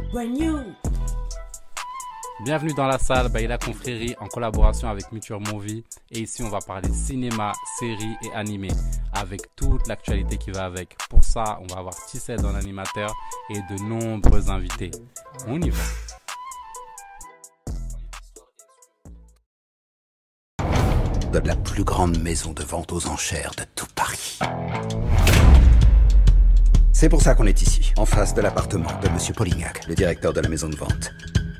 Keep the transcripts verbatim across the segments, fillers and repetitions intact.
Brand new. Bienvenue dans la salle Baila Confrérie en collaboration avec Muture Movie. Et ici, on va parler cinéma, séries et animé avec toute l'actualité qui va avec. Pour ça, on va avoir Tissed en animateur et de nombreux invités. On y va. De la plus grande maison de vente aux enchères de tout Paris. C'est pour ça qu'on est ici, en face de l'appartement de Monsieur Polignac, le directeur de la maison de vente.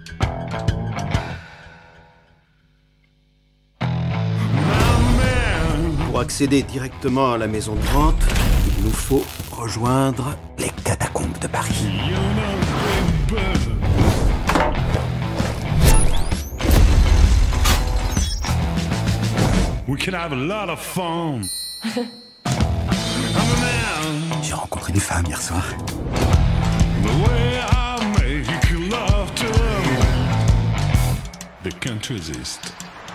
Pour accéder directement à la maison de vente, il nous faut rejoindre les catacombes de Paris. We can have a lot of fun. J'ai rencontré une femme hier soir. The way I make love to them. They can't resist.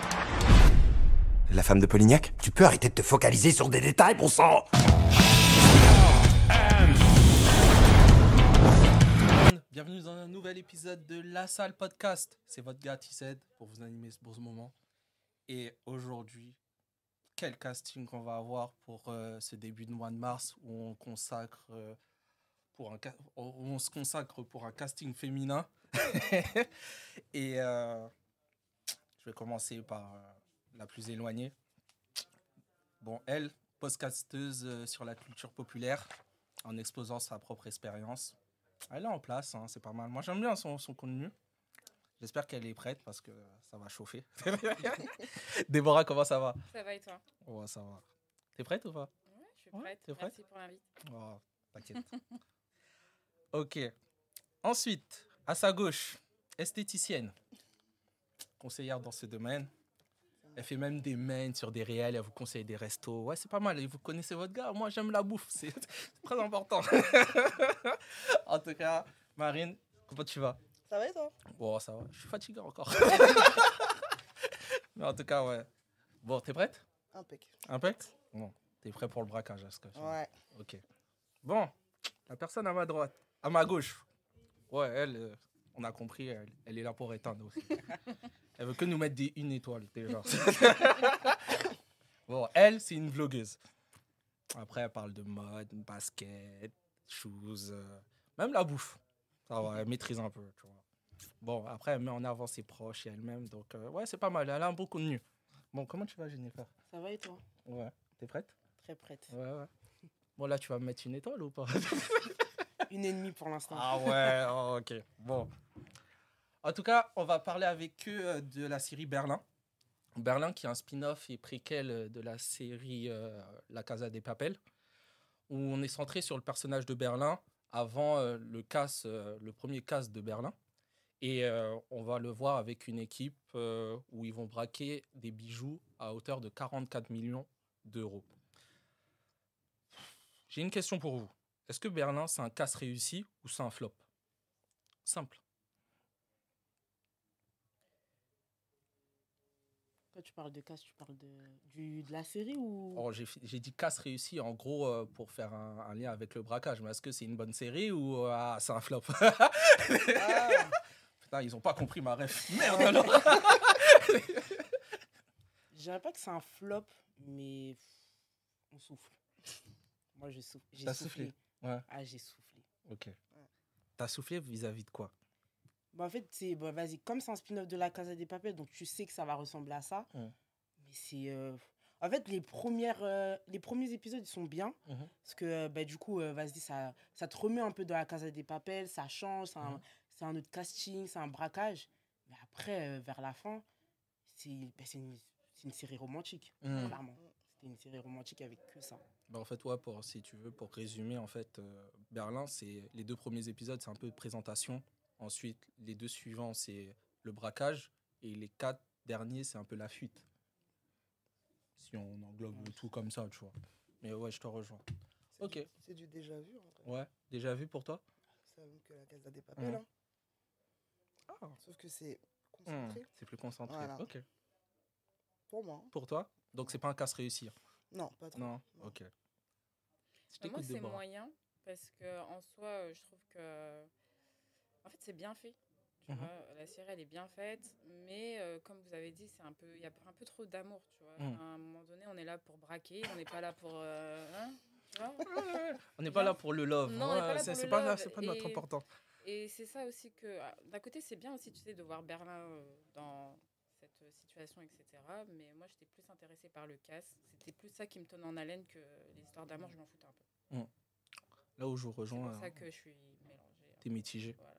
La femme de Polignac? Tu peux arrêter de te focaliser sur des détails, bon sang! Bienvenue dans un nouvel épisode de La Salle Podcast. C'est votre gars Tissed pour vous animer pour ce moment. Et aujourd'hui, quel casting qu'on va avoir pour euh, ce début de mois de mars où on consacre euh, pour un ca- où on se consacre pour un casting féminin. Et euh, je vais commencer par euh, la plus éloignée. Bon, elle, podcasteuse euh, sur la culture populaire, en exposant sa propre expérience. Elle est en place, hein, c'est pas mal. Moi, j'aime bien son, son contenu. J'espère qu'elle est prête parce que ça va chauffer. Déborah, comment ça va? Ça va et toi? Ouais, ça va. T'es prête ou pas? Ouais, je suis prête. Ouais, t'es prête? Merci pour l'invite. Oh, t'inquiète. Ok. Ensuite, à sa gauche, esthéticienne, conseillère dans ce domaine. Elle fait même des mains sur des réels, elle vous conseille des restos. Ouais, c'est pas mal. Et vous connaissez votre gars. Moi, j'aime la bouffe. C'est très important. En tout cas, Marine, comment tu vas? Ça va et toi? Bon, ça va. Je suis fatigué encore. Mais en tout cas, ouais. Bon, t'es prête? Impec. Impec? Bon, t'es prêt pour le braquage, est-ce que je- Ouais. Ok. Bon, la personne à ma droite, à ma gauche. Ouais, elle, euh, on a compris, elle, elle est là pour éteindre aussi. Elle veut que nous mettre des une étoile, déjà. Bon, elle, c'est une vlogueuse. Après, elle parle de mode, basket, shoes, euh, même la bouffe. Ça va, elle maîtrise un peu, tu vois. Bon, après, elle met en avant ses proches et elle-même. Donc, euh, ouais, c'est pas mal. Elle a un beau contenu. Bon, comment tu vas, Jennifer? Ça va et toi? Ouais. T'es prête? Très prête. Ouais, ouais. Bon, là, tu vas me mettre une étoile ou pas? Une et demie pour l'instant. Ah ouais, oh, ok. Bon. En tout cas, on va parler avec eux euh, de la série Berlin. Berlin, qui est un spin-off et préquel euh, de la série euh, La Casa de Papel, où on est centré sur le personnage de Berlin avant euh, le, casse, euh, le premier casse de Berlin. Et euh, on va le voir avec une équipe euh, où ils vont braquer des bijoux à hauteur de quarante-quatre millions d'euros. J'ai une question pour vous. Est-ce que Berlin, c'est un casse réussi ou c'est un flop? Simple. Quand tu parles de casse, tu parles de, du, de la série ou... Oh, j'ai, fi- j'ai dit casse réussi, en gros, euh, pour faire un, un lien avec le braquage. Mais est-ce que c'est une bonne série ou euh, ah, c'est un flop? Ah. Putain, ils ont pas compris ma ref. Merde alors. Je dirais pas que c'est un flop, mais pff, on souffle. Moi, je souffle. J'ai T'as soufflé. soufflé? Ouais. Ah, j'ai soufflé. Ok. T'as soufflé vis-à-vis de quoi? Bah, en fait, c'est, bah, vas-y, comme c'est un spin-off de La Casa de Papel, donc tu sais que ça va ressembler à ça. Mm. Mais c'est... euh, En fait, les, premières, euh, les premiers épisodes, ils sont bien. Mhm. Parce que, euh, bah, du coup, euh, vas-y, ça, ça te remet un peu dans La Casa de Papel, ça change, c'est un, Mhm. c'est un autre casting, c'est un braquage. Mais après, euh, vers la fin, c'est, bah, c'est, une, c'est une série romantique, Mm. clairement. C'était une série romantique avec que ça. Bah, en fait, ouais, pour, si tu veux, pour résumer, en fait, euh, Berlin, c'est les deux premiers épisodes, c'est un peu de présentation. Ensuite, les deux suivants, c'est le braquage. Et les quatre derniers, c'est un peu la fuite. Si on englobe le tout comme ça, tu vois. Mais ouais, je te rejoins. C'est Ok. du, c'est du déjà vu, en vrai. Ouais, déjà vu pour toi? C'est la même que la Casa des Papel, Mhm. hein. Ah, Sauf que c'est concentré, c'est plus concentré. Voilà. Ok. pour moi. hein. Pour toi? Donc, c'est pas un casse réussir? Non, pas trop. Non? Ok. Je Bah, moi, t'écoute, c'est Déborah. moyen parce que en soi, euh, je trouve que. En fait, c'est bien fait. Tu Mhm. vois, la série, elle est bien faite, mais euh, comme vous avez dit, c'est un peu, il y a un peu trop d'amour, tu vois. Mhm. À un moment donné, on est là pour braquer, on n'est pas là pour, euh, hein, tu vois. On n'est pas Bien. là pour le love. Non, on n'est pas là c'est pour c'est le pas, love. c'est pas notre Et- important. Et c'est ça aussi que, ah, d'un côté, c'est bien aussi, tu sais, de voir Berlin euh, dans cette euh, situation, et cetera. Mais moi, j'étais plus intéressée par le cast. C'était plus ça qui me tenait en haleine que les histoires d'amour, je m'en foutais un peu. Là où je C'est rejoins, pour ça euh, que je suis mélangée. t'es mitigé. Voilà.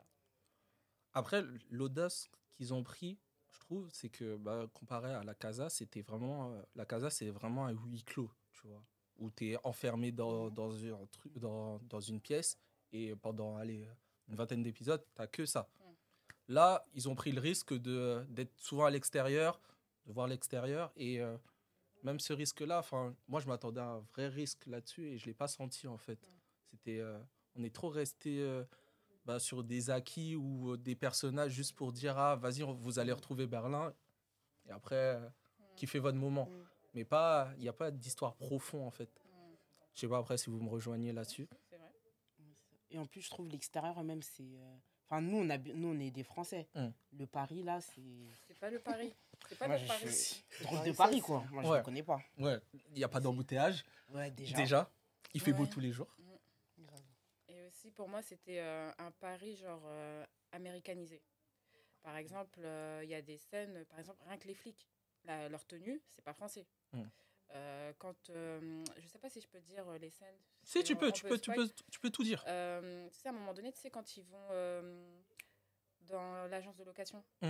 Après, l'audace qu'ils ont pris, je trouve, c'est que bah, comparé à la Casa, c'était vraiment. euh, la Casa, c'est vraiment un huis clos, tu vois. Où tu es enfermé dans, Mhm. dans, un truc, dans, dans une pièce et pendant allez, une vingtaine d'épisodes, tu que ça. Mm. Là, ils ont pris le risque de- d'être souvent à l'extérieur, de voir l'extérieur. Et euh, même ce risque-là, moi, je m'attendais à un vrai risque là-dessus et je ne l'ai pas senti, en fait. C'était, euh, on est trop resté euh, bah, sur des acquis ou euh, des personnages juste pour dire, ah, vas-y, on- vous allez retrouver Berlin. Et après, euh, kiffez votre moment. Mm. Mais pas, il n'y a pas d'histoire profonde, en fait. Mm. Je sais pas après si vous me rejoignez là-dessus. C'est vrai. Et en plus, je trouve l'extérieur même, c'est. euh, Enfin, nous, on a, nous, on est des Français. Mm. Le Paris, là, c'est. C'est pas le Paris. C'est pas Moi, le je Paris. suis drôle Paris, de ça, Paris, c'est- quoi. Moi, je Ouais. ne connais pas. Ouais, il n'y a pas d'embouteillage. Ouais, déjà. Déjà, il fait beau Ouais. tous les jours. Grave. Et aussi, pour moi, c'était euh, un Paris genre euh, américanisé. Par exemple, euh, il y a des scènes, par exemple, rien que les flics, la- leur tenue, c'est pas français. Mm. Euh, quand, euh, je sais pas si je peux dire euh, les scènes. Si, c'est- tu on- peux, on tu peut peux, tu spoil. peux, tu peux tout dire. Euh, tu sais, à un moment donné, tu sais, quand ils vont euh, dans l'agence de location, Mm.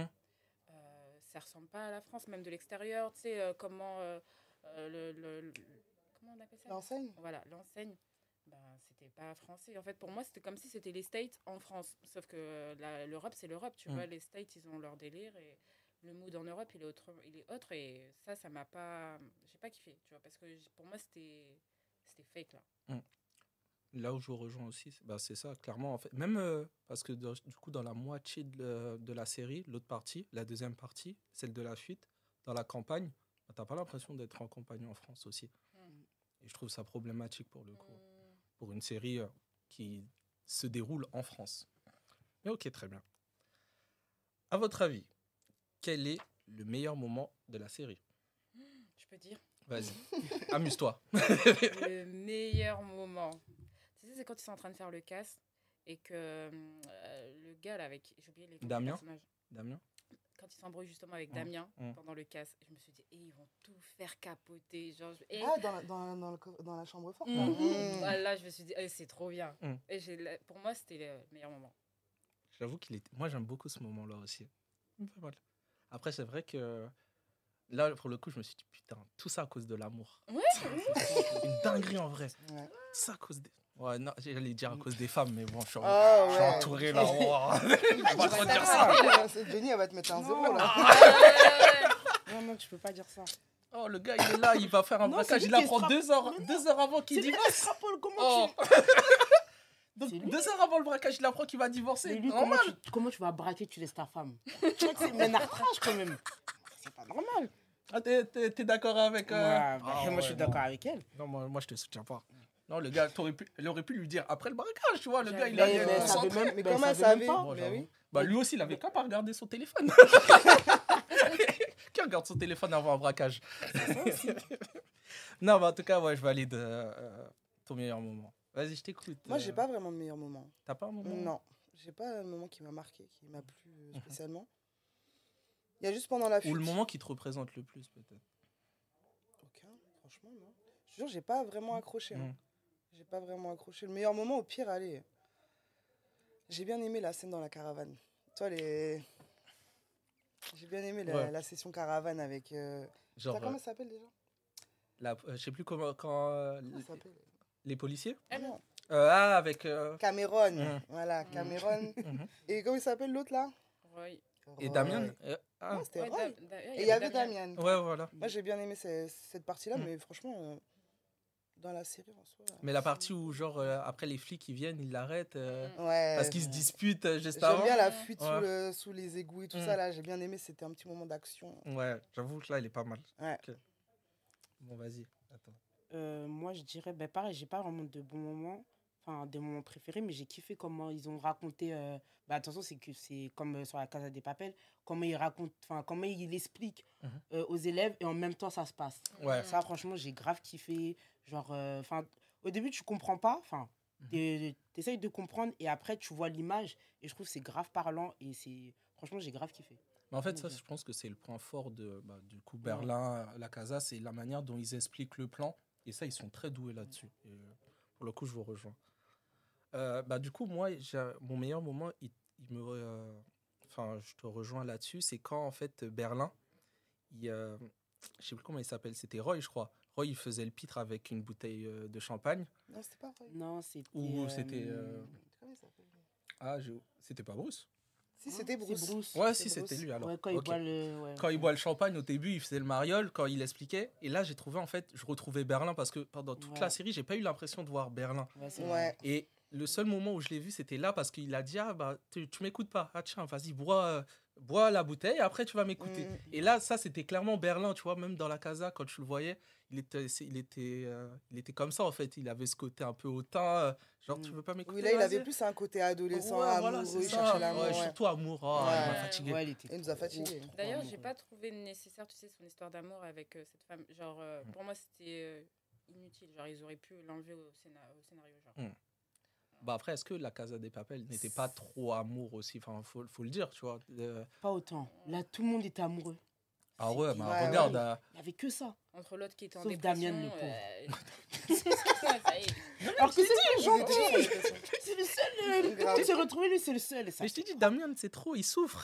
euh, ça ressemble pas à la France, même de l'extérieur. Tu sais, euh, comment, euh, euh, le, le- le- comment on appelle ça L'enseigne. Voilà, l'enseigne. Ben, c'était pas français. En fait, pour moi, c'était comme si c'était les States en France. Sauf que euh, la- l'Europe, c'est l'Europe. Tu Mm. vois, les States, ils ont leur délire et le mood en Europe, il est autre. Il est autre et ça, ça m'a pas. J'ai pas kiffé, tu vois, parce que j- pour moi, c'était c'était fake là. Là où je vous rejoins aussi, c'est bah, c'est ça, clairement. En fait. Même euh, parce que dans- du coup, dans la moitié de, la- de la série, l'autre partie, la deuxième partie, celle de la fuite, dans la campagne, bah, t'as pas l'impression d'être en campagne en France aussi. Mm. Et je trouve ça problématique pour le coup, Mm. pour une série euh, qui se déroule en France. Mais ok, très bien. À votre avis, quel est le meilleur moment de la série? Je peux dire Vas-y, amuse-toi. le meilleur moment. Tu sais, c'est quand ils sont en train de faire le cast et que euh, le gars là avec j'ai oublié les noms des Damien personnages. Damien Quand ils s'embrouillent justement avec Mm. Damien Mm. pendant le cast, je me suis dit, eh, ils vont tout faire capoter. Genre, je- et- Ah, dans la, dans, la- dans, le co- dans la chambre forte. Mhm. là. Mm. Ah, là, je me suis dit, eh, c'est trop bien. Mm. Et j'ai la- pour moi, c'était le meilleur moment. J'avoue qu'il était. Moi, j'aime beaucoup ce moment-là aussi. Mm, pas mal. Après, c'est vrai que là, pour le coup, je me suis dit, putain, tout ça à cause de l'amour. Ouais, Une dinguerie en vrai. Ouais. Tout ça à cause des. Ouais, non, j'allais dire à cause des femmes, mais bon, je suis, Ah, je suis ouais. entouré là. Wow. Je vais pas trop dire ça. Ah, c'est Jenny, elle va te mettre un zéro là. Non, non, tu peux pas dire ça. Oh, le gars, il est là, il va faire un Non, braquage. c'est Il lui qui apprend extra- deux heures, Mais non. deux heures avant qu'il C'est lui qui divorce. extrapole, comment Oh. tu... Donc, C'est lui. deux heures avant le braquage, il apprend qu'il va divorcer. Mais lui, Normal. comment tu, comment tu vas braquer, tu laisses ta femme? Tu vois que c'est ménartrage quand même. C'est pas normal. Ah, t'es, t'es- t'es d'accord avec. euh, Ouais, bah, ah, moi, ouais, je suis non. d'accord avec elle. Non, moi, moi je te soutiens pas. Non, le gars, t'aurais pu, il aurait pu lui dire après le braquage, tu vois. Le gars, il a Mais- il est mais ça concentré. veut même- Mais ben, comment elle ça veut même savait pas. Bon, Mais j'avoue. oui. Bah, lui aussi, il avait qu'à pas regarder son téléphone. Qui regarde son téléphone avant un braquage? Non, mais en tout cas, ouais, je valide euh, euh, ton meilleur moment. Vas-y, je t'écoute. Moi, j'ai euh, pas vraiment de meilleur moment. T'as pas un moment? Non, j'ai pas un moment qui m'a marqué, qui m'a plu euh, spécialement. Il y a juste pendant la fuite. Ou le moment qui te représente le plus, peut-être. Aucun, franchement, non. Je te jure, j'ai pas vraiment accroché. hein. Mm. J'ai pas vraiment accroché. Le meilleur moment, au pire, allez. J'ai bien aimé la scène dans la caravane. Toi, les. J'ai bien aimé la, Ouais. la session caravane avec. euh, Genre, Putain, comment euh, ça s'appelle déjà la- euh, je sais plus comment, quand euh, Comment ça s'appelle les policiers. Elle. Non. Euh, ah, avec. euh, Cameron. Mm. Voilà, Mm. Cameron. mhm. Et comment il s'appelle l'autre là Roy. Et Roy. Euh, Damien. euh, ah, Non, c'était Ouais, Roy. Da- Da- Et il y avait Damien. ouais, voilà. Moi, j'ai bien aimé ce- cette partie-là, Mm. mais franchement, euh, dans la série en soi. Mais la partie où, genre, euh, après les flics, ils viennent, ils l'arrêtent. euh, Mm. Ouais. Parce qu'ils se disputent euh, juste J'aime avant. bien la fuite Ouais. sous, le, sous les égouts et tout Mm. ça, là. J'ai bien aimé, c'était un petit moment d'action. Ouais, j'avoue que là, il est pas mal. Ouais. Ok. Bon, vas-y. Attends. Euh, moi, je dirais, ben, pareil, j'ai pas vraiment de bons moments. enfin, des moments préférés, mais j'ai kiffé comment ils ont raconté. Euh, bah, attention, c'est que c'est comme euh, sur la Casa des Papel, comment ils racontent, enfin, comment ils l'expliquent Mhm. euh, aux élèves et en même temps ça se passe. Ouais. Ça, franchement, j'ai grave kiffé. Genre, euh, enfin, au début, tu comprends pas, enfin, Mhm. tu essayes de comprendre et après, tu vois l'image et je trouve que c'est grave parlant et c'est, franchement, j'ai grave kiffé. Mais en fait, ça, Ok. je pense que c'est le point fort de, bah, du coup, Berlin, la Casa, c'est la manière dont ils expliquent le plan. Et ça, ils sont très doués là-dessus. Et, euh, pour le coup, je vous rejoins. Euh, bah, du coup, moi, j'ai- mon meilleur moment, il, il me, euh, enfin, je te rejoins là-dessus, c'est quand, en fait, Berlin, il, euh, je sais plus comment il s'appelle, c'était Roy, je crois. Roy, il faisait le pitre avec une bouteille euh, de champagne. Non, c'était pas vrai. Non, c'était. Ou euh, c'était... euh, Comment il s'appelle lui Ah, j'ai- c'était pas Bruce. Si, hein, c'était c'est Bruce. Bruce. Ouais, C'est si, c'était Bruce. lui alors. Ouais, quand il Ok. boit le. Ouais. Quand il boit le champagne, au début, il faisait le mariole, quand il expliquait. Et là, j'ai trouvé, en fait, je retrouvais Berlin parce que pendant toute Ouais. la série, j'ai pas eu l'impression de voir Berlin. Ouais, c'est Ouais. vrai. Et le seul moment où je l'ai vu, c'était là parce qu'il a dit, ah, bah, tu, tu m'écoutes pas. Ah, tiens, vas-y, bois, euh, bois la bouteille, après, tu vas m'écouter. Mm. Et là, ça, c'était clairement Berlin, tu vois, même dans la casa, quand tu le voyais, il était, c'est- il était, euh, il était comme ça, en fait. Il avait ce côté un peu hautain, euh, genre, Mm. tu veux pas m'écouter. Oui, là, il avait vas-y. plus un côté adolescent, Ouais, amoureux, voilà, c'est il ça. cherchait l'amour. Ouais, ouais. surtout amour, ah, Ouais. il m'a fatigué. Ouais, il était Il nous a trop, fatigués. trop D'ailleurs, amoureux. j'ai pas trouvé nécessaire, tu sais, son histoire d'amour avec euh, cette femme. Genre, euh, Mm. pour moi, c'était euh, inutile. Genre, ils auraient pu l'enlever au, scéna- au scénario. Genre. Mm. Bah après, est-ce que la Casa des Papel n'était pas trop amour aussi? Enfin, faut, faut le dire, tu vois. Euh, Pas autant. Là, tout le monde était amoureux. Ah ouais, mais Ouais, regarde. ouais. euh, Il n'y avait que ça. Entre l'autre qui était en Sauf dépression. Damien, le pauvre. euh, ça y est. Alors que c'est le Ils gentil. étaient tous en dépression. C'est le seul. euh, Grave. Tu t'es retrouvé, lui, c'est le seul. et ça Mais je t'ai fait dit, Damien, c'est trop, il souffre.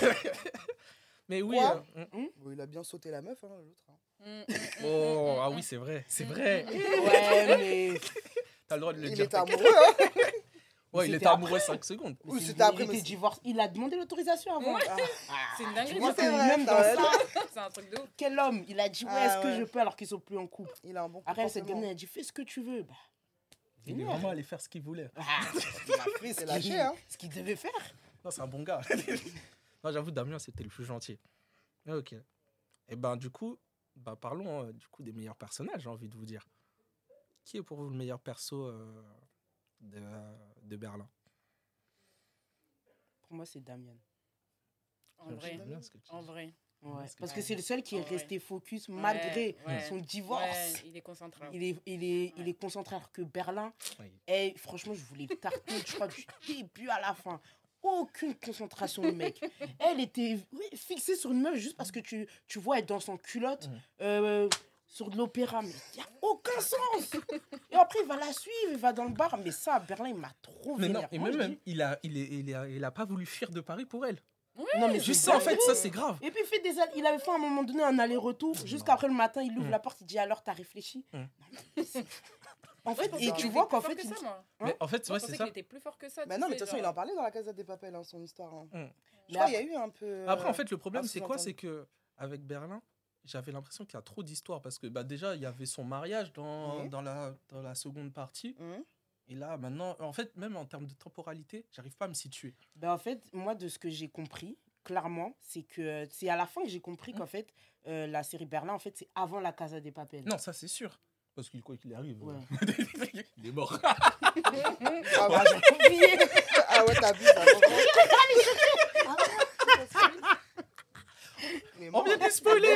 Mais oui. Quoi euh, mm, Bon, il a bien sauté la meuf, hein, l'autre. hein. Mm, mm, mm, Oh, mm, ah mm, oui, c'est vrai, c'est vrai. Ouais, mais. T'as le droit de le Il dire. était amoureux, hein. Ouais, il C'était était amoureux après. cinq secondes. mais Ou c'est- c'était après, il mais était c'est- divorcé. Il a demandé l'autorisation avant. Ouais. Ah, C'est une tu dinguerie. vois Ouais, que c'est vrai, même dans t'as ça, C'est un truc de ouf. quel homme il a dit ouais, Ah, est-ce que ouais. je peux alors qu'ils sont plus en couple. Il a un bon Après, cette comportement. gamine a dit fais ce que tu veux. Bah, Il est Génial. vraiment allé faire ce qu'il voulait. ah, il a fait ce C'est lâché, qu'il hein. ce qu'il devait faire. Non, c'est un bon gars. Non, j'avoue, Damien, c'était le plus gentil. Ok. Et ben, du coup, bah, parlons euh, du coup des meilleurs personnages, j'ai envie de vous dire. Qui est pour vous le meilleur perso euh, de, de Berlin? Pour moi, c'est Damien. En J'aime vrai. bien ce que tu En dis. vrai. Ouais, Parce que- parce que c'est le seul qui est En vrai. resté focus malgré ouais. son divorce. Ouais, il est concentré. Il est, il est, il Ouais. est concentré alors que Berlin, Oui. et franchement, je voulais le tarter, je crois, du début à la fin. Aucune concentration, le mec. Elle était oui, fixée sur une meuf juste parce que tu, tu vois, elle est dans son culotte Mhm. euh, sur de l'opéra. Mais il n'y a aucun sens. Et après, il va la suivre, il va dans le bar. Mais ça, Berlin, il m'a trop Mais non, vénère. et Moi, même, je même, dis- il, a, il, est, il, a, il a pas voulu fuir de Paris pour elle. Non, mais Juste c'est ça, en fait, dingue. ça, c'est grave. Et puis, il, fait des all- il avait fait à un moment donné un aller-retour. Jusqu'après le matin, il ouvre Mm. la porte, il dit alors, t'as réfléchi Mm. Non, mais c'est- En fait, Il et était tu plus vois qu'en Plus fort fait, que il- ça, moi. Mais en fait, Moi, ouais, je c'est pensais ça. qu'il était plus fort que ça. Bah tu non, mais de sais, toute façon, il genre. en parlait dans la Casa des Papel, hein, son histoire. hein. Mm. Je Mais crois qu'il y a eu un peu. Après, en euh, fait, le problème, un c'est quoi? sous-entendu. C'est que avec Berlin, j'avais l'impression qu'il y a trop d'histoires. Parce que bah, déjà, il y avait son mariage dans, Mhm. dans, la, dans la seconde partie. hum, Et là, maintenant, en fait, même en termes de temporalité, j'arrive pas à me situer. Ben, en fait, moi, de ce que j'ai compris, clairement, c'est que c'est à la fin que j'ai compris qu'en fait, euh, la série Berlin, en fait, c'est avant la Casa des Papel. Non, ça, c'est sûr. Parce qu'il, quoi qu'il arrive, Ouais. euh, il est mort. Ah, Ah, ouais, j'ai oublié. ah ouais, t'as vu ça. franchement. Il est On mort, vient hein. de spoiler.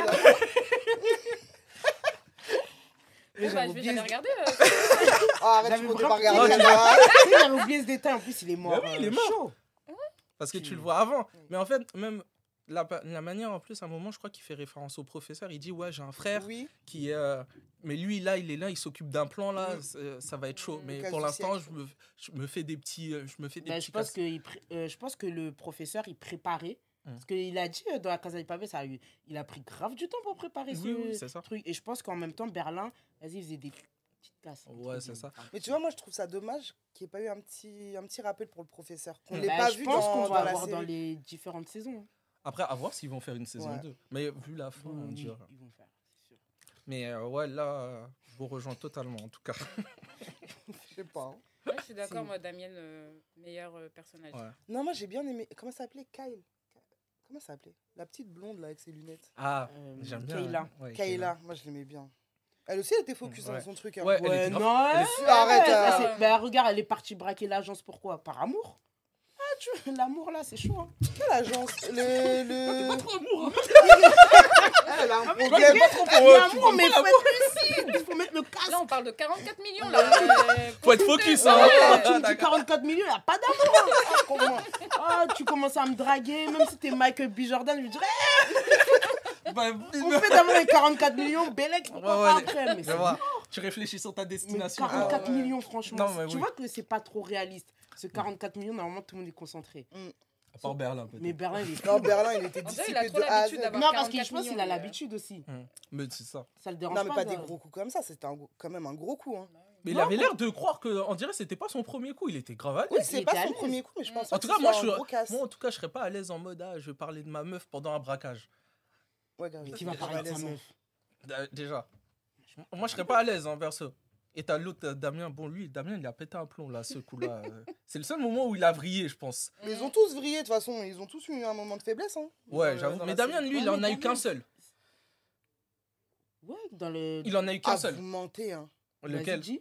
Mais Bon, bah, j'avais je vais oublié, jamais ce- regarder. euh. Ah, arrête, J'avais tu comptais vraiment- pas regarder. Non, là. Tu sais, j'avais oublié ce détail. En plus, il est mort. Bah oui, il est euh, mort. chaud. Parce que Tu- tu le vois avant. Mais en fait, même la, la manière, en plus, à un moment, je crois qu'il fait référence au professeur. Il dit, ouais, j'ai un frère Oui, qui est... euh, mais lui, là, il est là, il s'occupe d'un plan, là, Mm. c'est- ça va être chaud. Mm. Mais Casse pour du l'instant, je siècle. me, je me fais des petits... euh, Je me fais des Ben, petits je, pense casses. que il pré- euh, je pense que le professeur, il préparait. Mm. Parce qu'il a dit euh, dans la Casa des Papel, ça a eu, il a pris grave du temps pour préparer Oui, ce oui, c'est ça. truc. Et je pense qu'en même temps, Berlin, vas-y, il faisait des petites casses. Ouais, c'est ça. mais tu vois, moi, je trouve ça dommage qu'il n'y ait pas eu un petit, un petit rappel pour le professeur. Qu'on Mm. l'ait Bah, pas je vu pense dans, qu'on dans va la avoir dans série. les différentes saisons. hein. Après, à voir s'ils vont faire une saison Ouais. deux. Mais vu la fin, on Oui, dirait. ils vont faire, c'est sûr. Mais euh, ouais, là, euh, je vous rejoins totalement, en tout cas. Je sais pas. hein. Ouais, je suis d'accord, Si. moi, Damien, euh, meilleur euh, personnage. Ouais. Non, moi, j'ai bien aimé. Comment ça s'appelait Kyle. Comment ça s'appelait La petite blonde, là, avec ses lunettes. Ah, Euh, j'aime bien. Kayla. ouais, Kayla. Moi, je l'aimais bien. Elle aussi, elle était focus Ouais. dans son truc. Hein. Ouais, elle Ouais, était grave- non, elle ouais, est- ouais, Arrête, ouais, euh. ça, c'est- bah, regarde, elle est partie braquer l'agence, pourquoi? Par amour. Ah, tu l'amour là, c'est chaud. Hein. Quelle agence Le. le... Pas trop amour. Elle a un mais problème. t'inquiète, Pas trop Il y pour a eux. amour, mais faut être lucide. Il faut mettre le casque. Là, on parle de quarante-quatre millions, là. Euh, Faut être focus, Ah hein. ouais, quand tu me dis D'accord. quarante-quatre millions, il n'y a pas d'amour. Hein. Ah, comment Ah, tu commences à me draguer, même si t'es Michael B. Jordan, je lui dirais, Bah, on fait d'abord les quarante-quatre millions, Bélec, pourquoi Ouais, pas ouais, après? Mais je c'est vois. mort. Tu réfléchis sur ta Mais destination. quarante-quatre Ah ouais. millions, franchement. Non, mais tu oui. vois que c'est pas trop réaliste. Ce quarante-quatre millions, normalement, tout le monde est concentré. À part Berlin, peut-être. Mais Berlin, il est Non, Berlin, il était On dirait qu'il a dissipé trop de A à Z. l'habitude d'avoir Non, parce que je quarante-quatre pense qu'il millions, a mais, euh, l'habitude aussi. Hum, Mais c'est ça. Ça le dérange Non, mais pas. pas des de- gros coups comme ça. C'était un gros- quand même un gros coup. Hein. Mais il Non, avait l'air de croire que, on dirait, que c'était pas son premier coup. Il était grave à Oui, l'aise. c'est il pas était à son l'aise. premier coup, mais je pense En pas tout que cas, ce moi, soit je, un gros casse. moi, en tout cas, je serais pas à l'aise en mode, ah, je vais parler de ma meuf pendant un braquage. Ouais, grave, Qui va il est parler de sa malaisant. meuf? Euh, Déjà. Moi, je serais pas à l'aise, en perso. Et t'as l'autre, euh, Damien. Bon, lui, Damien, il a pété un plomb, là, ce coup-là. euh. C'est le seul moment où il a vrillé, je pense. Mais ils ont tous vrillé, de toute façon. Ils ont tous eu un moment de faiblesse. Hein. Ouais, Dans- j'avoue. dans Mais la Damien, série. lui, il Ouais, en mais a eu Damien, qu'un seul. Ouais, dans le. Il en a eu qu'un Ah, seul. vous mentez, hein. Lequel? Vas-y, dis.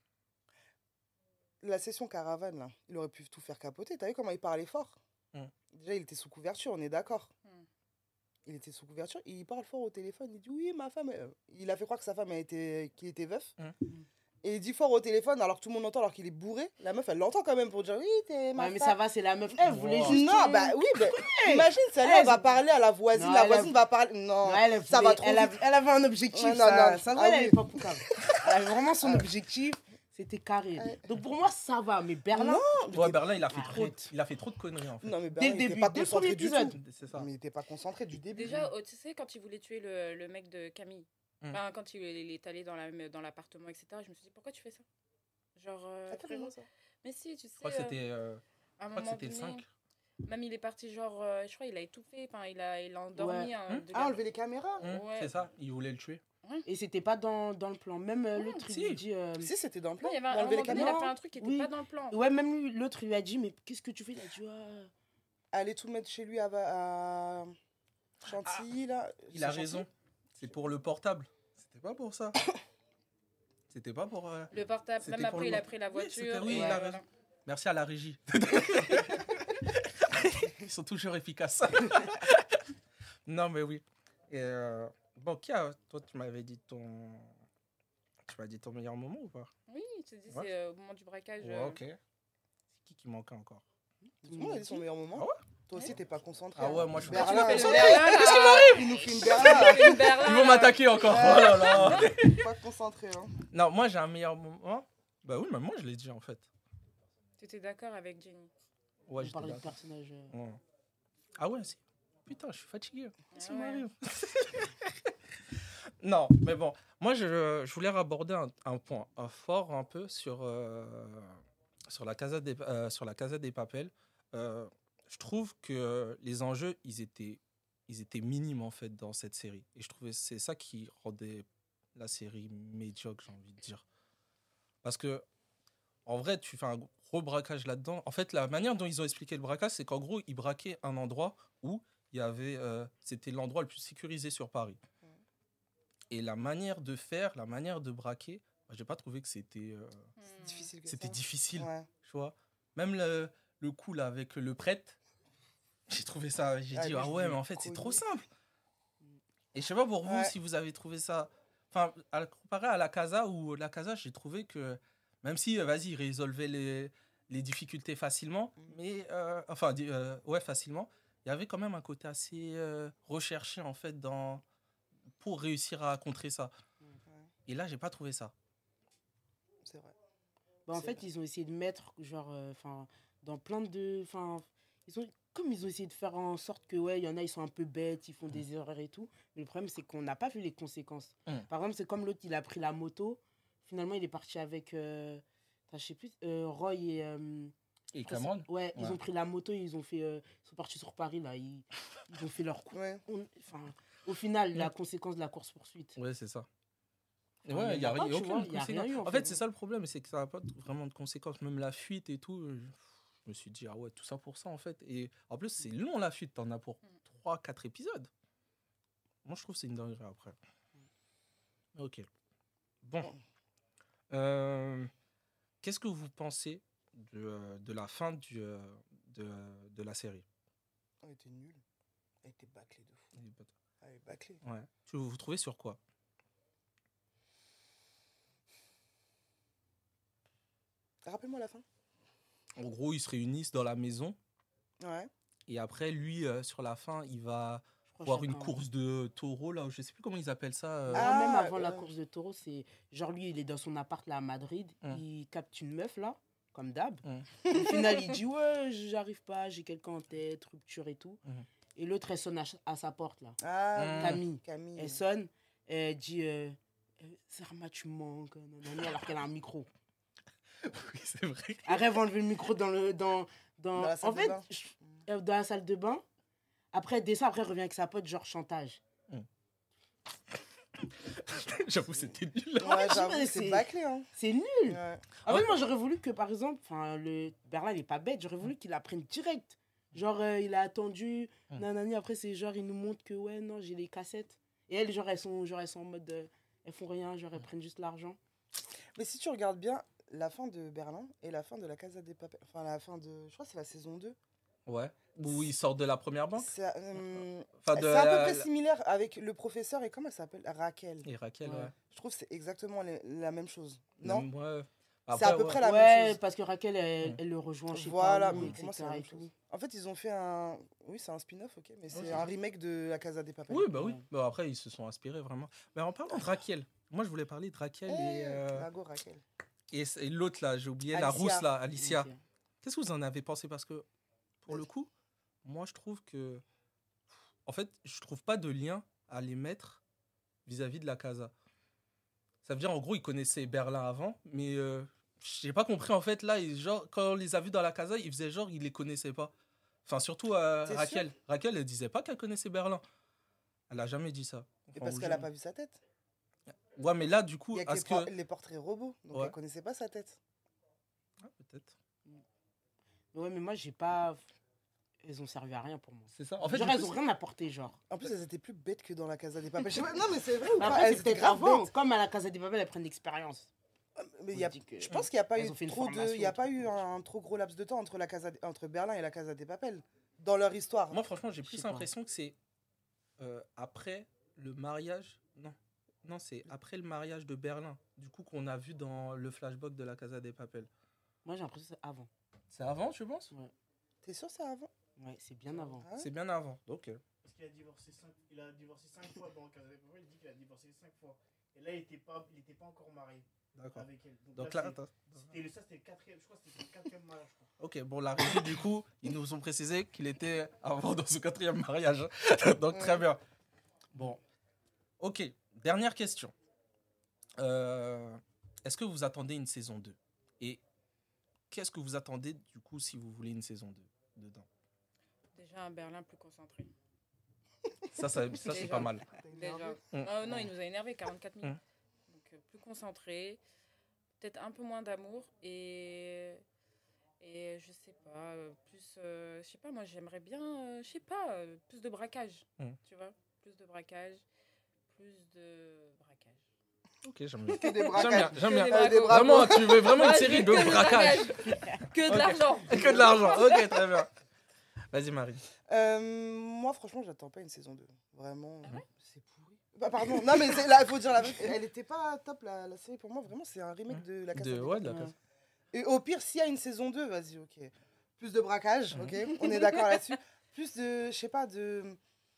La session caravane, là, il aurait pu tout faire capoter. T'as vu comment il parlait fort Hmm. Déjà, il était sous couverture, on est d'accord. Hmm. Il était sous couverture, il parle fort au téléphone. Il dit oui, ma femme. euh, Il a fait croire que sa femme a été, qu'il était veuf. Hmm. Et il dit fort au téléphone alors que tout le monde entend, alors qu'il est bourré. La meuf, elle l'entend quand même pour dire oui, t'es ma Ouais, mais femme. ça va, c'est la meuf. Elle voulait Wow. juste. Non, euh, bah oui, bah, imagine, celle-là, Elle, elle va c'est- parler à la voisine, Non, la elle a- voisine va parler. Non, Ouais, elle, ça voulait- va trop elle, a- vite. elle avait un objectif. Ouais, non, ça, non. ça Ah elle oui. est pas poucave. Elle avait vraiment son Ah. objectif. C'était carré. Ouais. Donc pour moi, ça va. Mais Berlin. Non, Ouais, Berlin, il a fait trop, Arrête. il a fait trop de conneries, en fait. non, mais Dès Berlin, le il était début, pas dès le concentré premier du épisode. tout. C'est ça. Mais il était pas concentré du début. Déjà, oh, tu sais, quand il voulait tuer le, le mec de Camille, Hmm. enfin, quand il, il est allé dans la- dans l'appartement, et cetera, je me suis dit, pourquoi tu fais ça? Genre, euh, À quel frérot, moment, ça mais si, tu sais, Je crois que euh, c'était euh, à un je crois que moment c'était le donné, cinq. même il est parti, genre, euh, je crois il a étouffé, enfin, il a, il a endormi. Ouais. un Hmm de Ah, la- enlever les caméras Hum, Ouais. C'est ça, il voulait le tuer. Et c'était pas dans, dans le plan. Même euh, l'autre, il si. lui dit. euh, Si, c'était dans le plan. Non, il y avait un, à un Enlever les moment donné, il caméras. a fait un truc qui était Oui. pas dans le plan. Ouais, même lui, l'autre, il lui a dit, mais qu'est-ce que tu fais? Il a dit, ah. Aller tout mettre chez lui à, à... Chantilly, là. Il C'est a Chantilly raison. C'est pour le portable. C'était pas pour ça. C'était pas pour. euh, Le portable, C'était même pour après, le il a mo- pris la Oui, voiture. c'était- oui, et il a voilà. raison. Merci à la régie. Ils sont toujours efficaces. Non, mais oui. Et euh, bon, qui a, toi, tu m'avais dit ton. Tu m'as dit ton meilleur moment ou pas? Oui, je te dis, Ouais. c'est euh, au moment du braquage. Ouais, euh, ok. C'est qui qui manquait encore? Tout le monde a dit son meilleur moment. Ah ouais Toi aussi, t'es pas concentré. Ah ouais, hein. moi, je suis Berlin, Fais le ça- Berlin, Qu'est-ce qui là. m'arrive Il nous fait une Berlin. Fais le Berlin, Ils vont là. m'attaquer encore. Oh là là. Pas concentré. Hein. Non, moi, j'ai un meilleur moment. Bah oui, mais moi, je l'ai dit en fait. Tu étais d'accord avec Jenny? Ouais, On j'étais parlait de d'accord. personnage. euh, Ouais. Ah ouais, c'est... Putain, je suis fatigué. Qu'est-ce qui Ah ouais. m'arrive? Non, mais bon, moi je, je voulais aborder un, un point euh, fort un peu sur, euh, sur la Casa des, euh, sur la Casa des Papel. Euh, je trouve que les enjeux, ils étaient, ils étaient minimes en fait dans cette série. Et je trouvais que c'est ça qui rendait la série médiocre, j'ai envie de dire. Parce que, en vrai, tu fais un gros braquage là-dedans. En fait, la manière dont ils ont expliqué le braquage, c'est qu'en gros, ils braquaient un endroit où il y avait, euh, c'était l'endroit le plus sécurisé sur Paris. Et la manière de faire, la manière de braquer, bah, j'ai pas trouvé que c'était, euh, Hmm. Difficile que c'était ça. difficile, Ouais. tu vois. Même le, le coup là avec le prêtre, j'ai trouvé ça, j'ai Ah, dit lui, ah je ouais, l'ai mais en fait c'est trop cogné. simple. Et je sais pas pour vous Ouais. si vous avez trouvé ça, enfin, à, comparé à la Casa, où la Casa, j'ai trouvé que même si, euh, vas-y, ils résolvaient les, les difficultés facilement, Mm. mais euh, enfin, di- euh, ouais, facilement, il y avait quand même un côté assez euh, recherché en fait dans pour réussir à contrer ça. Ouais, Et là, j'ai pas trouvé ça. c'est vrai. Bah, en C'est fait, vrai. ils ont essayé de mettre, genre, euh, enfin, dans plein de. Enfin, ils ont. Comme ils ont essayé de faire en sorte que, ouais, il y en a, ils sont un peu bêtes, ils font des erreurs et tout. Mais le problème, c'est qu'on n'a pas vu les conséquences. Mm. Par exemple, c'est comme l'autre, il a pris la moto. Finalement, il est parti avec. Euh, enfin, je sais plus, euh, Roy et. euh, Et enfin, Cameron, c'est- ouais, ils Ouais. ont pris la moto, ils ont fait. euh, ils sont partis sur Paris, là. Ils, ils ont fait leur coup. Ouais. On- Enfin, au final, la Mm. conséquence de la course-poursuite. ouais, c'est ça. Enfin, Ouais, il n'y a, y en a pas, y a tu vois, aucune y a conséquence. rien eu, en En fait. fait, c'est ça le problème, c'est que ça n'a pas de- vraiment de conséquences. Même la fuite et tout, euh, je me suis dit, ah ouais, tout ça pour ça, en fait. Et en plus, c'est long, la fuite. T'en as pour trois quatre épisodes. Moi, je trouve que c'est une dinguerie après. Ok. Bon. Euh, Qu'est-ce que vous pensez de, euh, de la fin du, euh, de, de la série? Elle était nulle. Elle était bâclée de fou. Elle est bâclée. Ouais. Tu vous trouvez sur quoi? Rappelle-moi la fin. En gros, ils se réunissent dans la maison. Ouais. Et après, lui, euh, sur la fin, il va Je crois voir une chacun- course de taureau, là. Je sais plus comment ils appellent ça. euh. Ah, même Ah, avant la euh. course de taureau, c'est genre lui, il est dans son appart là à Madrid, Mm. il capte une meuf là, comme d'hab. Mm. Au final, il dit ouais, j'arrive pas, j'ai quelqu'un en tête, rupture et tout. Mhm. Et l'autre, elle sonne à, à sa porte là. Ah, Mm. Camille, Camille. elle sonne, elle dit euh, Euh, Sarma, tu manques, nanani, alors qu'elle a un micro. Oui, c'est vrai. Elle rêve enlever le micro dans le dans dans. Dans la salle en de fait, bain. je- euh, dans la salle de bain. Après, elle descend, après, elle revient avec sa pote, genre chantage. J'avoue, c'était nul. Ouais, je sais j'avoue, pas, c'est c'est- bâclé. Hein. C'est nul. Ouais. En Ouais. fait, moi, j'aurais voulu que, par exemple, enfin, le Berlin, il est pas bête, j'aurais voulu qu'il apprenne direct. Genre, euh, il a attendu, Mm. nanani, après, c'est genre, il nous montre que, ouais, non, j'ai les cassettes. Et elles, genre, elles sont, genre, elles sont en mode, euh, elles font rien, genre, elles prennent juste l'argent. Mais si tu regardes bien, la fin de Berlin et la fin de la Casa des Papel, enfin la fin de, je crois que c'est la saison deux. Ouais. Où il sort de la première banque. C'est euh, Enfin, de c'est à peu la- près la- similaire avec le professeur et comment elle s'appelle Raquel. Et Raquel, Ouais. ouais. Je trouve que c'est exactement les- la même chose. Non Même, ouais. C'est à peu ouais. près la même Ouais, chose. parce que Raquel, elle, Mm. elle le rejoint chez Voilà, Paolo, mais pour moi, c'est la et même cetera. chose. et tout. En fait, ils ont fait un. Oui, c'est un spin-off, ok, mais c'est c'est un ça. remake de la Casa des Papel. Oui, bah oui. Ouais. Bah, après, ils se sont inspirés vraiment. Mais en parlant de Raquel, moi, je voulais parler de Raquel et, euh, Margot Raquel. et, et l'autre, là, j'ai oublié, la Alicia. rousse, là, Alicia. Ok. Qu'est-ce que vous en avez pensé? Parce que, pour le coup, moi, je trouve que. En fait, je trouve pas de lien à les mettre vis-à-vis de la Casa. Ça veut dire, en gros, ils connaissaient Berlin avant, mais euh, j'ai pas compris, en fait, là, ils- genre, quand on les a vus dans la Casa, ils faisaient genre, ils les connaissaient pas. Enfin, surtout euh, T'es Raquel. sûr Raquel, elle disait pas qu'elle connaissait Berlin. Elle a jamais dit ça. Et Enfin, parce ou qu'elle a jamais. pas vu sa tête. Ouais, mais là, du coup, Il y a que est-ce les, por- que. les portraits robots, donc Ouais. elle connaissait pas sa tête. Ah, peut-être. Ouais, mais moi, j'ai pas. Elles ont servi à rien pour moi. C'est ça. En fait, genre, j'ai elles plus- ont rien apporté, genre. En plus, elles étaient plus bêtes que dans la Casa des Papel. Je sais pas- Non, mais c'est vrai ou Mais pas après, Elles c'est étaient peut-être grave avant. bêtes. Comme à la Casa des Papel, elles prennent l'expérience. Mais il On y a- dit que- je pense qu'il n'y a pas Elles eu ont fait une trop de, il y a formation, pas tout. eu un trop gros laps de temps entre la Casa, entre Berlin et la Casa des Papel dans leur histoire. Moi, franchement, j'ai Je plus sais pas. l'impression que c'est euh, après le mariage. Non, non, c'est après le mariage de Berlin. Du coup, qu'on a vu dans le flashback de la Casa des Papel. Moi, j'ai l'impression que c'est avant. C'est avant, tu penses? T'es sûr c'est avant? Ouais, c'est bien avant. Ah ouais C'est bien avant. Donc, euh, Parce qu'il a divorcé cinq, il a divorcé cinq fois dans Casa des Papel. Il dit qu'il a divorcé cinq fois. Et là, il n'était pas, il était pas encore marié d'accord. avec elle. Donc, Donc là, là, c'est- attends. c'était le, ça, c'était le quatrième. Je crois que c'était le quatrième mariage. je crois. Ok, bon, la régie, du coup, ils nous ont précisé qu'il était avant dans ce quatrième mariage. Donc, très bien. Bon, ok, dernière question. Euh, Est-ce que vous attendez une saison deux? Et qu'est-ce que vous attendez, du coup, si vous voulez une saison deux dedans? Déjà, un Berlin plus concentré. Ça, ça, ça c'est Déjà. pas mal. Déjà. Mm. Oh, non, il nous a énervé, quarante-quatre minutes. Mm. Donc, euh, plus concentré, peut-être un peu moins d'amour et. Et je sais pas, euh, plus. euh, je sais pas, moi j'aimerais bien, euh, je sais pas, euh, plus de braquage. Mm. Tu vois? Plus de braquage, plus de braquage. Ok, j'aime bien. Que des J'aime braquages. bien, j'aime Que bien. des Euh, des bracos. bras- Vraiment, tu veux vraiment une Moi, je série veux de que du braquage. Que de Ok. l'argent. Que de l'argent. Ok, très bien. Vas-y, Marie. Euh, moi, franchement, j'attends pas une saison deux. Vraiment, Ah ouais c'est pourri. Bah, pardon, non, mais c'est- là, il faut dire la vérité. Elle était pas top, la, la série. Pour moi, vraiment, c'est un remake de la Casa De, des ouais, de la Ouais. case. Et au pire, s'il y a une saison deux, vas-y, ok. Plus de braquage, Mhm. ok. On est d'accord là-dessus. Plus de, je sais pas, de.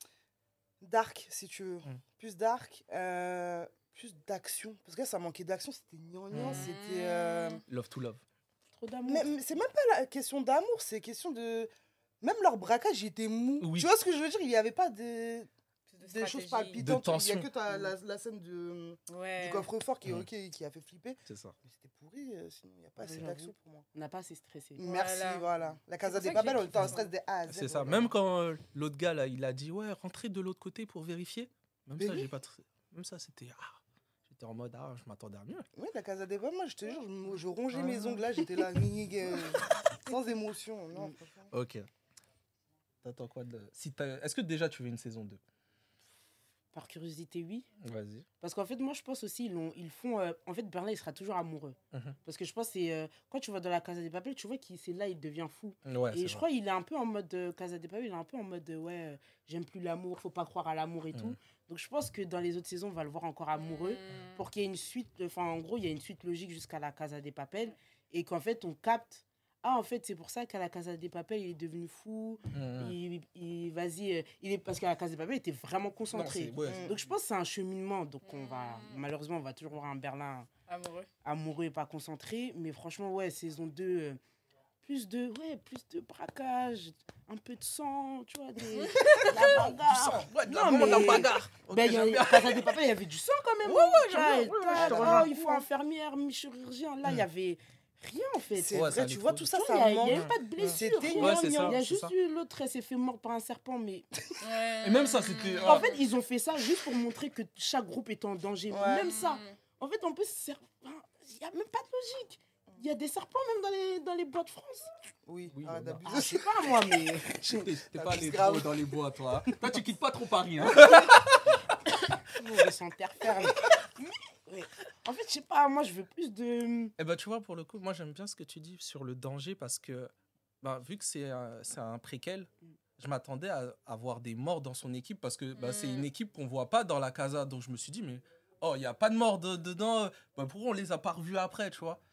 Dark, si tu veux. Mhm. Plus dark. euh, plus d'action. Parce que là, ça manquait d'action, c'était gnangnan, Mhm. c'était. euh, Love to love. Trop d'amour. Mais, mais c'est même pas la question d'amour, c'est question de. Même leur braquage, il était mou. Oui. Tu vois ce que je veux dire? Il n'y avait pas des, Plus de des choses stratégie. palpitantes. De Il n'y a tension. que ta- la, la scène de, Ouais. du coffre-fort qui, est Mhm. ok, qui a fait flipper. C'est ça. Mais c'était pourri, euh, sinon il n'y a pas Ouais, assez j'avoue. d'action pour moi. On n'a pas assez stressé. Merci, Voilà. voilà. La Casa pour des ça que Papel, j'ai on était en kiffé, stress moi. des A à Z. C'est ça. voilà. Même quand euh, l'autre gars, là, il a dit, ouais, rentrez de l'autre côté pour vérifier. Même Mais ça, oui. j'ai pas. tr- Même ça, c'était. Ah, j'étais en mode, ah, je m'attendais à mieux. Oui, la Casa des Papel, moi je te jure, je, me- je rongeais Ah. mes ongles là, j'étais là, euh, sans émotion. Non, Mm. franchement. Ok. T'attends quoi de. Si t'as- Est-ce que déjà tu veux une saison deux? Par curiosité, oui. Vas-y. Parce qu'en fait, moi, je pense aussi, ils, l'ont- ils font... euh, en fait, Berlin, il sera toujours amoureux. Mhm. Parce que je pense que c'est... euh, quand tu vas dans la Casa de Papel, tu vois que c'est là, il devient fou. Ouais, Et c'est je vrai. crois qu'il est un peu en mode euh, Casa de Papel, il est un peu en mode, euh, ouais, euh, j'aime plus l'amour, faut pas croire à l'amour et tout. Mhm. Donc, je pense que dans les autres saisons, on va le voir encore amoureux. Mm. Pour qu'il y ait une suite... Enfin, en gros, il y a une suite logique jusqu'à la Casa de Papel. Et qu'en fait, on capte... Ah, en fait, c'est pour ça qu'à la Casa de Papel, il est devenu fou. Mhm. Il, il, vas-y, euh, il est... Parce qu'à la Casa de Papel, il était vraiment Non, concentré. c'est- ouais, Mm. Donc je pense que c'est un cheminement. Donc on va, Mm. malheureusement, on va toujours voir un Berlin Amoureux. amoureux et pas concentré. Mais franchement, ouais, saison deux, euh, plus de, ouais, plus de braquage, un peu de sang, tu vois, des, de la bagarre. Ouais, de Non, la, non, mais- de la bagarre. Ok, Ben, il y j'aime a, bien. Casa de Papel, il y avait du sang quand même. Ouais, ouais, Tu vois, j'aime et bien, ouais, toi, ouais, je te oh, rejoins. il faut infirmière, mi-chirurgien. Là, il Mm. y avait rien en fait. C'est Ouais, ça vrai, allait tu vois, trop tout vite. ça, Tu ça vois, il n'y manque. avait pas de blessure. C'était rien. Ouais, c'est Il y ça, a c'est juste ça. eu l'autre, elle s'est fait mordre par un serpent, mais Ouais. Et même ça, c'était- en fait, ils ont fait ça juste pour montrer que chaque groupe est en danger. Ouais. Même ça. Mm. En fait, en plus, c'est- enfin, il n'y a même pas de logique. Il y a des serpents même dans les, dans les bois de France. Oui, Oui, arrête bah, bah. Ah, je d'abuser. sais pas moi, mais T'es t'es Ça pas pisse allé grave. trop dans les bois, toi. Toi, tu quittes pas trop Paris. Hein. on s'en terre ferme. Ouais. En fait, je sais pas, moi, je veux plus de... Eh ben, tu vois, pour le coup, moi, j'aime bien ce que tu dis sur le danger parce que, bah, vu que c'est un, c'est un préquel, je m'attendais à avoir des morts dans son équipe parce que bah, c'est Mm. une équipe qu'on voit pas dans la casa. Donc, je me suis dit, mais oh, il n'y a pas de morts de- dedans. Bah, pourquoi on les a pas revus après, tu vois?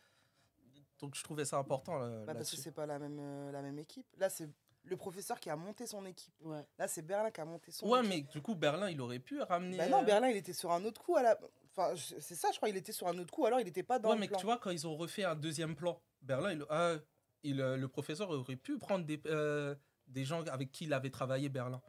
Donc, je trouvais ça important là, Bah, parce que là-dessus. c'est pas la même, euh, la même équipe. Là, c'est le professeur qui a monté son équipe. Ouais. Là, c'est Berlin qui a monté son Ouais, équipe. mais du coup, Berlin, il aurait pu ramener. Bah non, euh, Berlin, il était sur un autre coup à la. Enfin, je- c'est ça, je crois, il était sur un autre coup, alors il était pas dans Ouais, le mais plan. tu vois, quand ils ont refait un deuxième plan, Berlin, il, ah, il, euh, le professeur aurait pu prendre des, euh, des gens avec qui il avait travaillé, Berlin.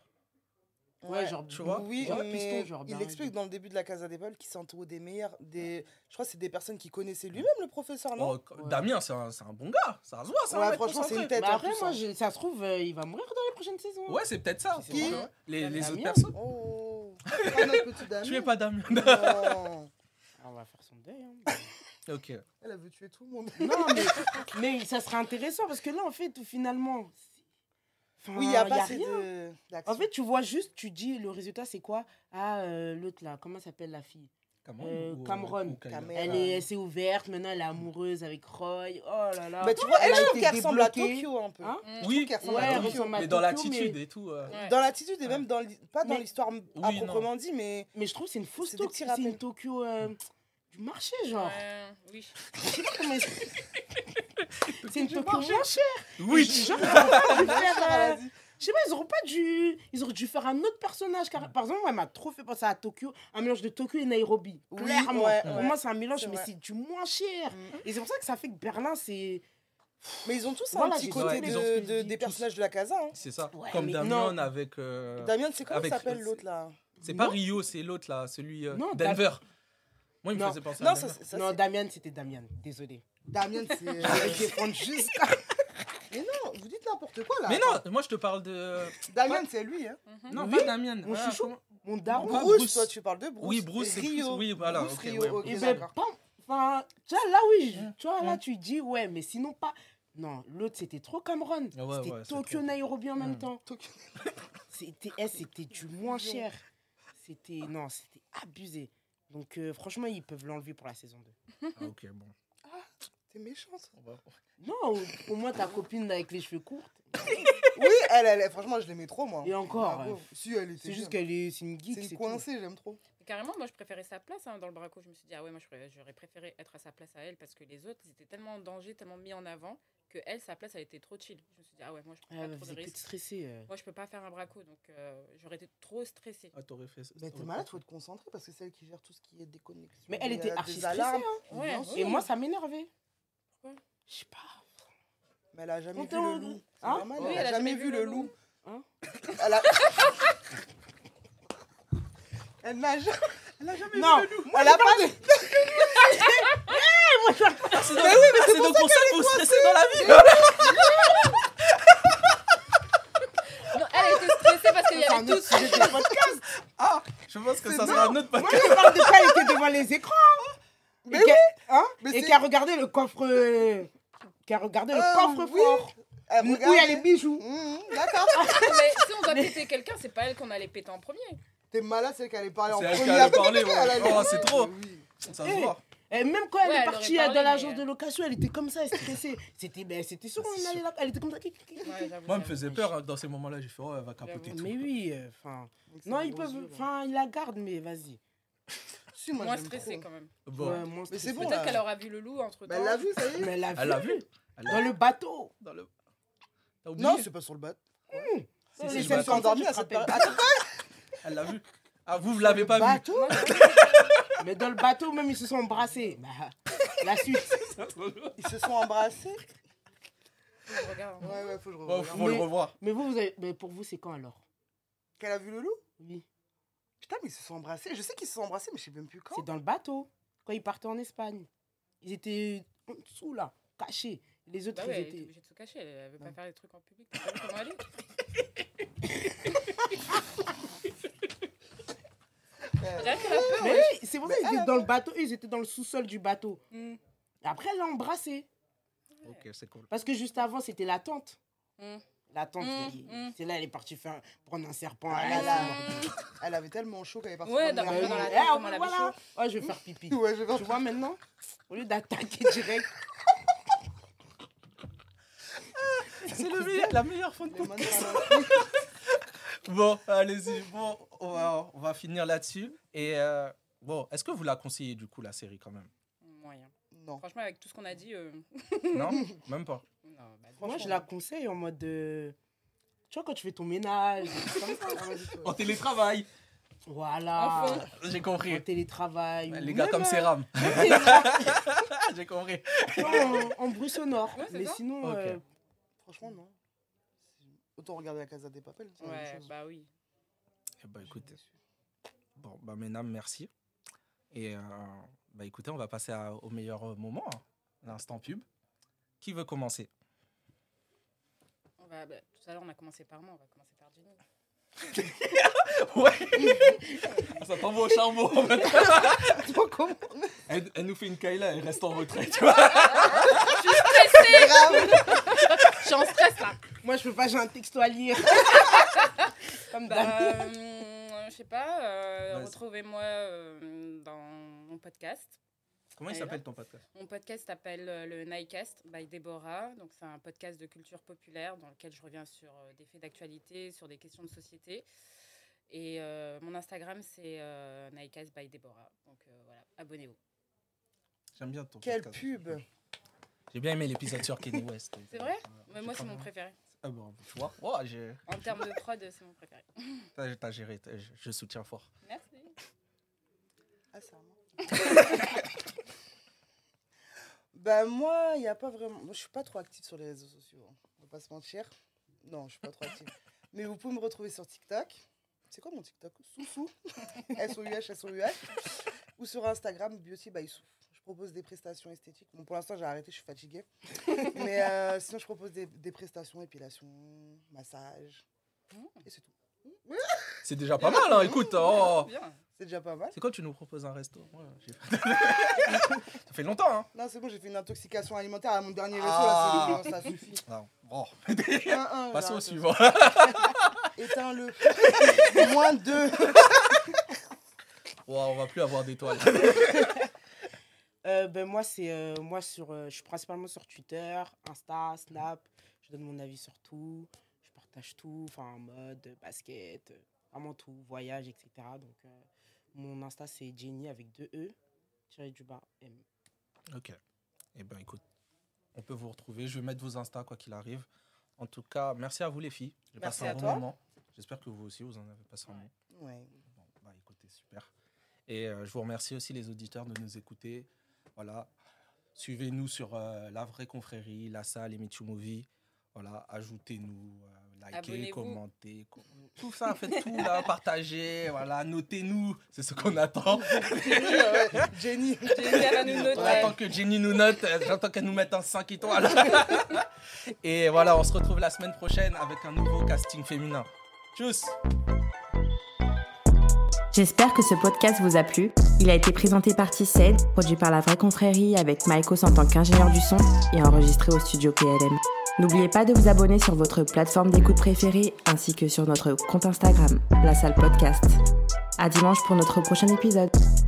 Ouais, genre, tu vois, Oui, genre mais piston, genre il bien- explique dans le début de la Casa des Papel qu'il s'entourait des meilleurs. Des... Je crois que c'est des personnes qui connaissaient lui-même, le professeur, non? Oh, Ouais. Damien, c'est un, c'est un bon gars. Ça se voit, c'est un Ouais, mec franchement, c'est concentré. une tête. Mais en après, plus, moi, hein. je- ça se trouve, euh, il va mourir dans les prochaines saisons. Ouais, c'est peut-être ça. C'est tu Qui vois. Les, les Damien. autres personnes. Oh, c'est pas notre petit Damien. Tu es pas Damien. Non. Alors, on va faire son deuil. hein. Ok. Elle a veut tuer tout le monde. Non, mais, mais ça serait intéressant parce que là, en fait, finalement... c'est- Enfin, Oui, il n'y a y pas a assez rien. de. d'action. En fait, tu vois juste, tu dis, le résultat, c'est quoi? Ah, euh, l'autre là, comment s'appelle la fille? Cameron Euh, ou- Cameron. ou Kayla. Cameron. Elle est, elle s'est ouverte, maintenant elle est amoureuse avec Roy. Oh là là. Bah, tu vois, elle, Elle a je trouve été qu'elle ressemble à débloquée. Tokyo un peu. Hein? Mm. Je trouve Oui, qu'elle ressemble Ouais, à elle Tokyo. ressemble à mais dans Tokyo, l'attitude mais- et tout. euh, Ouais. Dans l'attitude et même dans l'hi- pas dans Mais- l'histoire à Oui, proprement dit, mais Mais je trouve que c'est une fausse C'est des Tokyo. petits C'est rappels. une Tokyo euh, du marché, genre. Ouais, oui. Je sais pas comment expliquer. C'est une Tokyo moins chère. Oui. Genre, ils auraient pas dû faire, euh, vas-y. je sais pas, ils auraient pas dû. Ils auraient dû faire un autre personnage. Car, par exemple, moi, elle m'a trop fait penser à Tokyo. Un mélange de Tokyo et Nairobi. Oui, Clairement. ouais, Pour ouais. moi, c'est un mélange, C'est mais vrai. c'est du moins cher. Mm. Et c'est pour ça que ça fait que Berlin, c'est. Mais ils ont tous Voilà, un petit j'ai côté ouais, de, ils ont- de- tous- des personnages de la casa. Hein. C'est ça. Ouais, Comme mais Damien non. avec. euh, Damien, c'est comment avec- s'appelle l'autre là? C'est pas Non. Rio, c'est l'autre là, celui euh, Non, Denver. Moi, il me Non. faisait penser Non, à ça, Denver. ça, non, c'est- Damian, c'était Damian. Désolé. Damien, c'est. Je vais défendre jusqu'à. Mais non, vous dites n'importe quoi là. Mais Attends. non, moi je te parle de. Damien, c'est lui. Hein. Mhm. Non, Oui, pas Damien. mon Ah, chouchou. comment- Mon daron. Pas Bruce, Bruce. toi, tu parles de Bruce. Oui, Bruce, Et c'est Rio. plus- oui, voilà, Bruce, ok, Rio, ouais, ok, Et ben, d'accord. pas. Enfin, tu vois, là, oui, je- tu vois, là, Mm. tu dis, ouais, mais sinon pas. Non, l'autre, c'était trop Cameron. Ah ouais, c'était ouais, c'est Tokyo, trop. Nairobi en même Mm. temps. Tokyo. C'était eh, c'était du moins cher. C'était. Non, c'était abusé. Donc, euh, franchement, ils peuvent l'enlever pour la saison deux. Ah, ok, bon. T'es méchante. On va- Non, au, au moins ta copine avec les cheveux courts. Oui, elle, elle, franchement, je l'aimais trop, moi. Et encore, Ah, euh, pauvre. Si, elle était C'est juste bien. qu'elle est, c'est une geek. C'est c'est une tout. coincée, j'aime trop. Et carrément, moi, je préférais sa place hein, dans le braco. Je me suis dit, ah ouais, moi, je pourrais- j'aurais préféré être à sa place à elle parce que les autres, ils étaient tellement en danger, tellement mis en avant que elle, sa place, elle était trop chill. Je me suis dit, ah ouais, moi, je peux Ah, pas elle trop de faisait que de risques. stresser. euh. Moi, je peux pas faire un braco, donc euh, j'aurais été trop stressée. Ah, t'aurais fait ça. Mais t'es t'aurais malade, fait faut être concentré parce que c'est elle qui gère tout ce qui est déconnexion. Mais elle des- était des archi stressée. alarmes. hein. Ouais, Bien oui. sûr. Et moi, ça m'énervait. Pourquoi Je sais pas. Mais elle a jamais On vu t'en- le loup. C'est Hein normal, Oui, elle a jamais vu le loup. Hein Elle a. Elle n'a ja- elle a jamais Non, vu le loup. Elle a pas. Ah, c'est donc, ah, c'est donc pour ça que vous stressez dans la vie. Non, elle était stressée parce qu'il y C'est un avait autre tout. sujet de podcast. Ah, je pense que C'est ça non. sera un autre Moi, podcast. je parle de quand elle était devant les écrans. Mais et qu'elle hein, Mais et c'est- qu'elle a regardé le coffre. euh, Qu'elle a regardé le Ah, coffre oui. fort. Elle Où regarde. il y a les bijoux. Mmh, D'accord. Mais si on doit péter quelqu'un, c'est pas elle qu'on allait péter en premier. T'es malade, c'est elle qui allait parler en C'est elle premier. qui allait après, parler, elle ouais. allait- Oh, c'est trop. Oui. Ça Eh, se voit. Et même quand elle Ouais, est elle partie aurait euh, dans parlé, l'agence mais- de location, elle était comme ça, elle stressée. C'était ben, c'était sûr, Ça, c'est on allait sûr. là, elle était comme ça. Ouais, j'avoue, Moi, elle me j'avoue. faisait peur hein, dans ces moments-là. J'ai fait, oh, elle va capoter J'avoue. tout. Mais oui, enfin. Avec ses Non, ils gros peuvent. yeux, là. Enfin, ils la gardent, mais vas-y. Si, moi, Moins j'aime stressée trop. quand même. Bon, Ouais, moins Mais c'est stressée. bon, Peut-être là. qu'elle aura vu le loup entre temps. Bah, elle l'a vu, ça y est. Mais elle l'a elle l'a vu. vu. Elle l'a Dans le bateau. Dans le. T'as oublié Non, c'est pas sur le bateau. Si, Les si, Les je scènes me sont rappelle. endormies à cette période. Attends, Elle l'a vu. Ah, vous, vous l'avez pas vu. bateau. Mais dans le bateau, même, ils se sont embrassés. Bah, la suite. Ils se sont embrassés. Faut que je regarde. Ouais, ouais, faut que je Bon, revoie. faut le Mais- revoir. Mais vous, vous avez... mais pour vous, c'est quand alors? Qu'elle a vu le loup? Oui. Putain, mais ils se sont embrassés. Je sais qu'ils se sont embrassés, mais je sais même plus quand. C'est dans le bateau. Quand ils partaient en Espagne. Ils étaient en dessous, là, cachés. Les autres, Bah ils ouais, elle était étaient. obligée de se cacher. Elle veut pas Ouais. faire les trucs en public. T'as vu comment elle est On dirait qu'elle a peur. Mais ouais. oui, c'est pour Mais ça qu'ils elle étaient a dans le bateau. Eux, ils étaient dans le sous-sol du bateau. Mm. Et après, elle l'a embrassé. Ok, c'est cool. Parce que juste avant, c'était la tante. Mm. La tante, Mm, il- mm. c'est là, elle est partie faire, prendre un serpent. Ah elle là a là. mordu. Elle avait tellement chaud qu'elle est partie. Ouais, prendre d'après l'air. dans la Eh, tête, ah, comment elle avait voilà. chaud. Oh, je vais faire pipi. Ouais, je vais Tu vois maintenant? Au lieu d'attaquer direct. C'est le meilleur- la meilleure fin de Les compte. mains dans la- Bon, allez-y. Bon, on va, on va finir là-dessus. Et euh, bon, est-ce que vous la conseillez du coup, la série quand même? Moyen. Non. Franchement, avec tout ce qu'on a dit. euh, Non, même pas. Non, bah, Moi, je la conseille en mode. euh, Tu vois, quand tu fais ton ménage, des trucs comme ça. Ah, vas-y, toi. En télétravail. Voilà. Enfant. J'ai En compris. télétravail. Les ou gars même, comme euh, Séram. J'ai compris. en, en bruit sonore. Ouais, c'est Mais ça. sinon, Ok. euh, Franchement, non. Autant regarder la Casa des Papel. c'est la même Ouais, chose. bah oui. Eh ben, écoutez. Bon, bah, mesdames, merci. Et euh, bah, écoutez, on va passer à- au meilleur euh, moment, hein, l'instant pub. Qui veut commencer? On va, bah, tout à l'heure, on a commencé par moi. On va commencer par Jenny. Ouais. Ça tombe au charbon. en fait. Toi, comment Elle, elle nous fait une Kayla, elle reste en retrait, tu vois. Je suis en stress là. moi, je peux pas, j'ai un texto à lire. Comme Bah, d'hab. euh, je sais pas. euh, Vas-y. Retrouvez-moi euh, dans mon podcast. Comment il Kayla. s'appelle ton podcast? Mon podcast s'appelle euh, le Nightcast by Déborah. Donc, c'est un podcast de culture populaire dans lequel je reviens sur euh, des faits d'actualité, sur des questions de société. Et euh, mon Instagram, c'est euh, Nightcast by Déborah. Donc, euh, voilà, abonnez-vous. J'aime bien ton Quelle podcast. pub. J'ai bien aimé l'épisode sur Kanye West. C'est vrai? Mais J'ai moi, pas c'est mon mal. préféré. Ah bon, tu vois, oh, j'ai- En termes de prod, c'est mon préféré. t'as, t'as géré, t'as- je, je soutiens fort. Merci. Ah, c'est à moi. Bah, moi, il n'y a pas vraiment. Moi, je suis pas trop active sur les réseaux sociaux. hein. On va pas se mentir. Non, je suis pas trop active. Mais vous pouvez me retrouver sur TikTok. C'est quoi mon TikTok? Soussou. S O U H, S O U H. Ou sur Instagram, Beauty by Sou. Je propose des prestations esthétiques. Bon, pour l'instant, j'ai arrêté, je suis fatiguée. Mais euh, sinon, je propose des, des prestations, épilation, massage. Et c'est tout. C'est déjà pas mal, hein, écoute. Oh. Bien. C'est déjà pas mal. C'est quand tu nous proposes un resto? Ouais, j'ai- Ça fait longtemps, hein. Non, c'est bon, j'ai fait une intoxication alimentaire à mon dernier resto. Ah. Là, c'est bon, ça suffit. Non, bon. Un, un, Passons au j'arrête. suivant. Éteins-le. Moins deux. Wow, on va plus avoir d'étoiles. Euh, ben, moi, c'est, euh, moi sur, euh, je suis principalement sur Twitter, Insta, Snap. Je donne mon avis sur tout. Je partage tout, enfin, mode, basket, euh, vraiment tout, voyage, et cetera. Donc, euh, mon Insta, c'est Jenny avec deux E, tiré du bas, M. Ok. Eh ben, écoute, on peut vous retrouver. Je vais mettre vos Insta, quoi qu'il arrive. En tout cas, merci à vous, les filles. J'ai Merci passé un à bon toi. moment. J'espère que vous aussi, vous en avez passé un moment. Ouais. Bon, bah écoutez, super. Et euh, je vous remercie aussi les auditeurs de nous écouter. Voilà. Suivez-nous sur euh, La Vraie Confrérie, La Salle et Michu Movie. Voilà, ajoutez-nous, euh, likez, Abonnez-vous. commentez, com- tout ça, faites tout là, partagez, voilà, notez-nous, c'est ce qu'on attend. Jenny. Jenny, elle va nous On noter. attend que Jenny nous note, euh, j'attends qu'elle nous mette un cinq étoiles. Et voilà, on se retrouve la semaine prochaine avec un nouveau casting féminin. Tchuss! J'espère que ce podcast vous a plu. Il a été présenté par Tissed, produit par La Vraie Confrérie avec Maïkos en tant qu'ingénieur du son et enregistré au studio P L M. N'oubliez pas de vous abonner sur votre plateforme d'écoute préférée ainsi que sur notre compte Instagram, La Salle Podcast. À dimanche pour notre prochain épisode.